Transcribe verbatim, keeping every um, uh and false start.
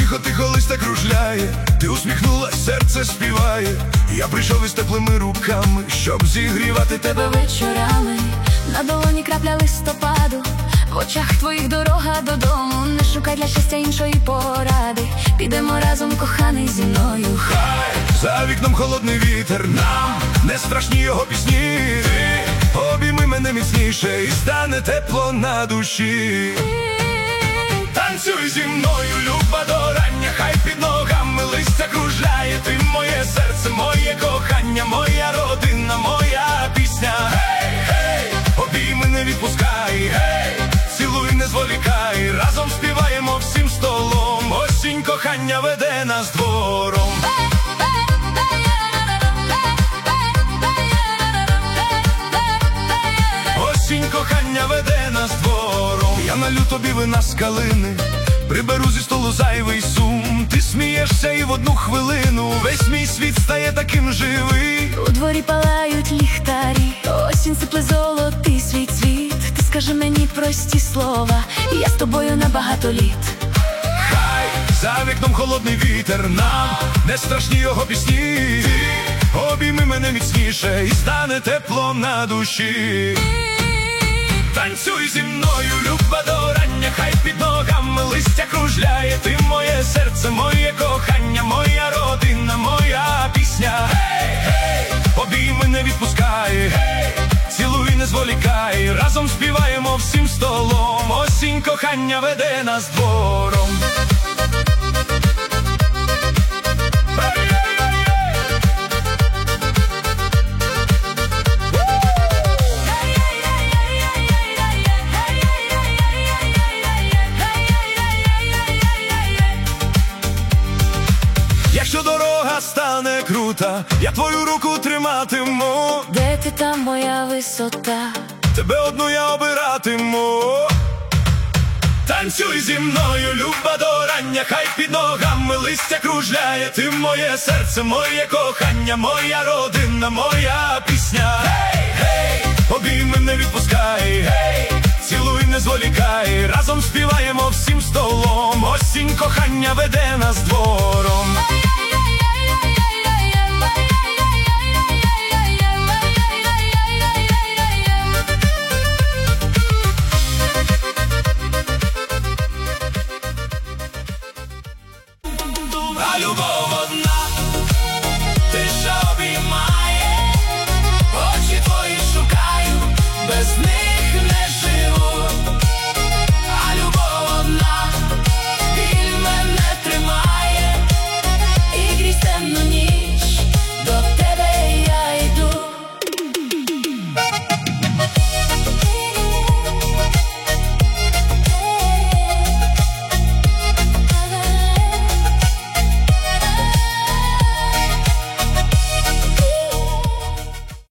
тихо-тихо листя кружляє, ти усміхнулась, серце співає. Я прийшов із теплими руками, щоб зігрівати тебе вечорами. На долоні крапля листопаду, в очах твоїх дорога додому. Не шукай для щастя іншої поради, підемо разом, коханий, зі мною. Хай за вікном холодний вітер, нам не страшні його пісні. Ти обійми мене міцніше і стане тепло на душі. Танцюй зі мною, люба, до рання, хай під ногами листя кружляє. Ти моє серце, моє кохання, моя родина, моя пісня. Гей, гей, обійми не відпускай, гей, цілуй, не зволікай. Разом співаємо всім столом, осінь кохання веде нас двором. Осінь кохання веде нас двором. Я налю тобі вина з калини, приберу зі столу зайвий сум. Ти смієшся і в одну хвилину весь мій світ стає таким живий. У дворі палають ліхтарі, осінь сипле золотий свій цвіт. Ти скажи мені прості слова, і я з тобою на багато літ. Хай за вікном холодний вітер, нам не страшні його пісні. Ти обійми мене міцніше і стане тепло на душі. Танцюй зі мною, люба, до рання, хай під ногами листя кружляє. Ти моє серце, моє кохання, моя родина, моя пісня. Гей, гей, обійми не відпускай, гей, цілуй, не зволікай. Разом співаємо всім столом, осінь кохання веде нас двором. Якщо дорога стане крута, я твою руку триматиму. Де ти там, моя висота? Тебе одну я обиратиму. Танцюй зі мною, люба, до рання, хай під ногами листя кружляє. Ти моє серце, моє кохання, моя родина, моя пісня. Гей, гей, обійми не відпускай, гей, цілуй, не зволікай. Разом співаємо всім столом, осінь кохання веде нас двором. А любов одна, ти що обіймає, очі твої шукаю, без них